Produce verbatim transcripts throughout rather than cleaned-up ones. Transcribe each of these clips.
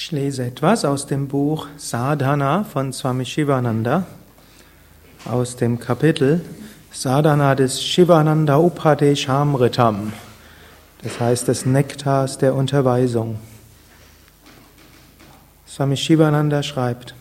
Ich lese etwas aus dem Buch Sadhana von Swami Shivananda, aus dem Kapitel Sadhana des Shivananda Upadeshamritam, das heißt des Nektars der Unterweisung. Swami Shivananda schreibt: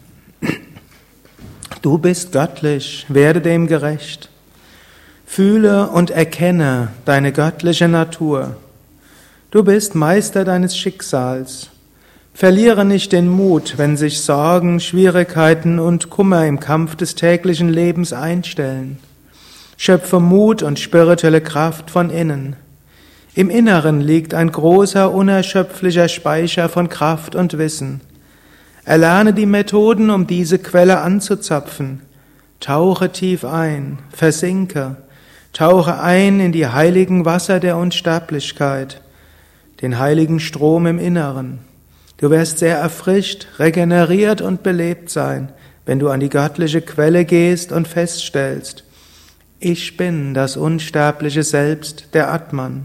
Du bist göttlich, werde dem gerecht. Fühle und erkenne deine göttliche Natur. Du bist Meister deines Schicksals. Verliere nicht den Mut, wenn sich Sorgen, Schwierigkeiten und Kummer im Kampf des täglichen Lebens einstellen. Schöpfe Mut und spirituelle Kraft von innen. Im Inneren liegt ein großer, unerschöpflicher Speicher von Kraft und Wissen. Erlerne die Methoden, um diese Quelle anzuzapfen. Tauche tief ein, versinke, tauche ein in die heiligen Wasser der Unsterblichkeit, den heiligen Strom im Inneren. Du wirst sehr erfrischt, regeneriert und belebt sein, wenn du an die göttliche Quelle gehst und feststellst: Ich bin das unsterbliche Selbst, der Atman.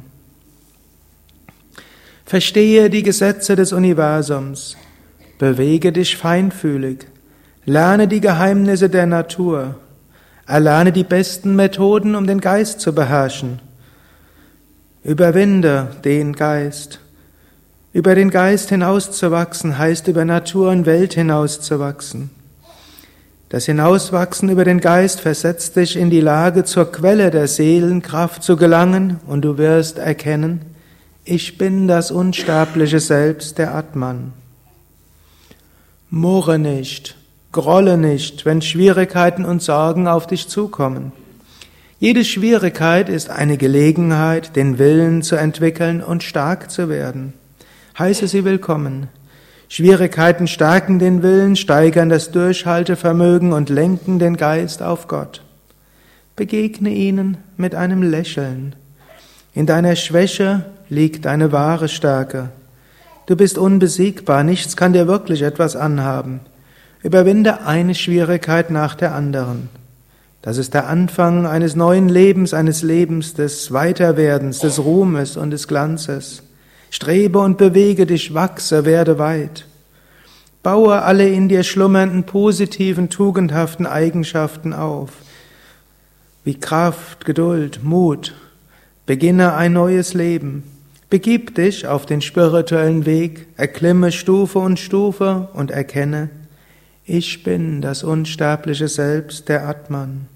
Verstehe die Gesetze des Universums. Bewege dich feinfühlig. Lerne die Geheimnisse der Natur. Erlerne die besten Methoden, um den Geist zu beherrschen. Überwinde den Geist. Über den Geist hinauszuwachsen heißt, über Natur und Welt hinauszuwachsen. Das Hinauswachsen über den Geist versetzt dich in die Lage, zur Quelle der Seelenkraft zu gelangen, und du wirst erkennen: Ich bin das unsterbliche Selbst, der Atman. Murre nicht, grolle nicht, wenn Schwierigkeiten und Sorgen auf dich zukommen. Jede Schwierigkeit ist eine Gelegenheit, den Willen zu entwickeln und stark zu werden. Heiße sie willkommen. Schwierigkeiten stärken den Willen, steigern das Durchhaltevermögen und lenken den Geist auf Gott. Begegne ihnen mit einem Lächeln. In deiner Schwäche liegt deine wahre Stärke. Du bist unbesiegbar, nichts kann dir wirklich etwas anhaben. Überwinde eine Schwierigkeit nach der anderen. Das ist der Anfang eines neuen Lebens, eines Lebens des Weiterwerdens, des Ruhmes und des Glanzes. Strebe und bewege dich, wachse, werde weit. Baue alle in dir schlummernden, positiven, tugendhaften Eigenschaften auf, wie Kraft, Geduld, Mut. Beginne ein neues Leben. Begib dich auf den spirituellen Weg, erklimme Stufe und Stufe und erkenne: Ich bin das unsterbliche Selbst, der Atman.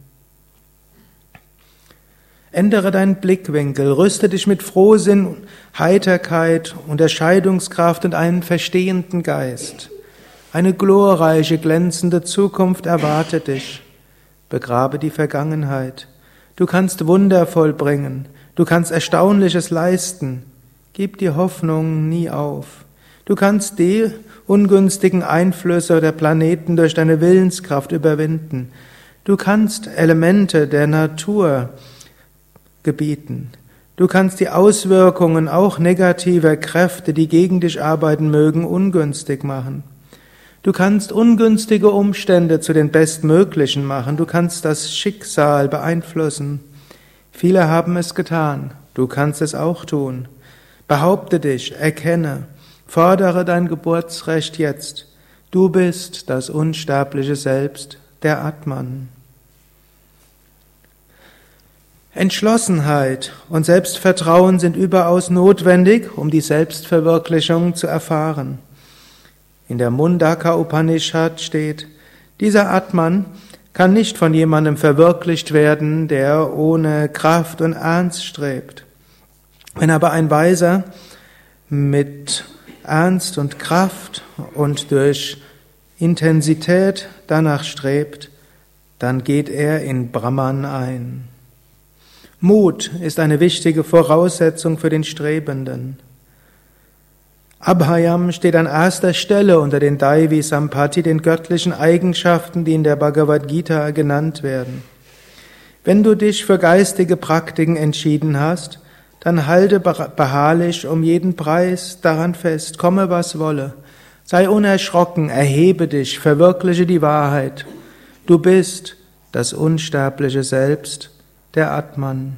Ändere deinen Blickwinkel, rüste dich mit Frohsinn, Heiterkeit, Unterscheidungskraft und einen verstehenden Geist. Eine glorreiche, glänzende Zukunft erwartet dich. Begrabe die Vergangenheit. Du kannst Wunder vollbringen, du kannst Erstaunliches leisten. Gib die Hoffnung nie auf. Du kannst die ungünstigen Einflüsse der Planeten durch deine Willenskraft überwinden. Du kannst Elemente der Natur gebieten. Du kannst die Auswirkungen auch negativer Kräfte, die gegen dich arbeiten mögen, ungünstig machen. Du kannst ungünstige Umstände zu den bestmöglichen machen. Du kannst das Schicksal beeinflussen. Viele haben es getan. Du kannst es auch tun. Behaupte dich, erkenne, fordere dein Geburtsrecht jetzt. Du bist das unsterbliche Selbst, der Atman. Entschlossenheit und Selbstvertrauen sind überaus notwendig, um die Selbstverwirklichung zu erfahren. In der Mundaka Upanishad steht: Dieser Atman kann nicht von jemandem verwirklicht werden, der ohne Kraft und Ernst strebt. Wenn aber ein Weiser mit Ernst und Kraft und durch Intensität danach strebt, dann geht er in Brahman ein. Mut ist eine wichtige Voraussetzung für den Strebenden. Abhayam steht an erster Stelle unter den Daivi Sampati, den göttlichen Eigenschaften, die in der Bhagavad Gita genannt werden. Wenn du dich für geistige Praktiken entschieden hast, dann halte beharrlich um jeden Preis daran fest, komme was wolle. Sei unerschrocken, erhebe dich, verwirkliche die Wahrheit. Du bist das unsterbliche Selbst, der Atman.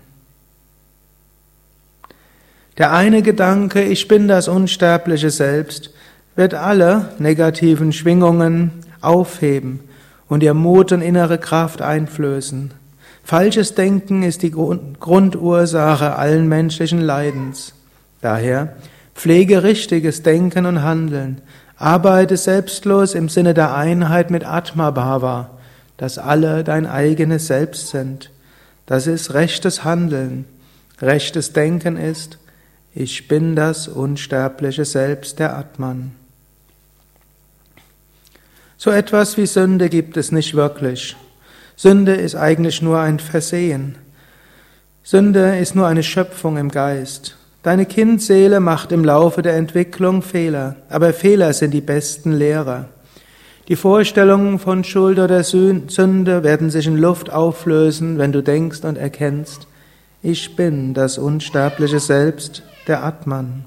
Der eine Gedanke, ich bin das unsterbliche Selbst, wird alle negativen Schwingungen aufheben und ihr Mut und innere Kraft einflößen. Falsches Denken ist die Grundursache allen menschlichen Leidens. Daher pflege richtiges Denken und Handeln. Arbeite selbstlos im Sinne der Einheit mit Atma Bhava, dass alle dein eigenes Selbst sind. Das ist rechtes Handeln. Rechtes Denken ist: Ich bin das unsterbliche Selbst, der Atman. So etwas wie Sünde gibt es nicht wirklich. Sünde ist eigentlich nur ein Versehen. Sünde ist nur eine Schöpfung im Geist. Deine Kindseele macht im Laufe der Entwicklung Fehler, aber Fehler sind die besten Lehrer. Die Vorstellungen von Schuld oder Sünde werden sich in Luft auflösen, wenn du denkst und erkennst: Ich bin das unsterbliche Selbst, der Atman.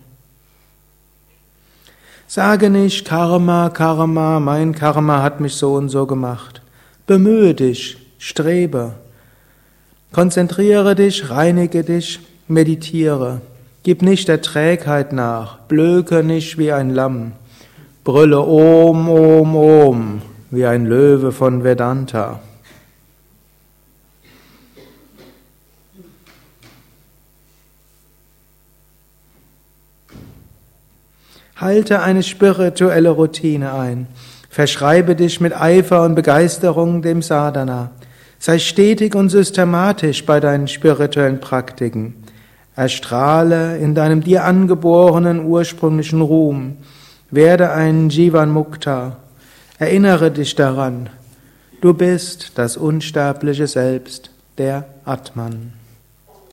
Sage nicht: Karma, Karma, mein Karma hat mich so und so gemacht. Bemühe dich, strebe. Konzentriere dich, reinige dich, meditiere. Gib nicht der Trägheit nach, blöke nicht wie ein Lamm. Brülle Om, Om, Om, wie ein Löwe von Vedanta. Halte eine spirituelle Routine ein. Verschreibe dich mit Eifer und Begeisterung dem Sadhana. Sei stetig und systematisch bei deinen spirituellen Praktiken. Erstrahle in deinem dir angeborenen ursprünglichen Ruhm. Werde ein Jivan Mukta. Erinnere dich daran, du bist das unsterbliche Selbst, der Atman.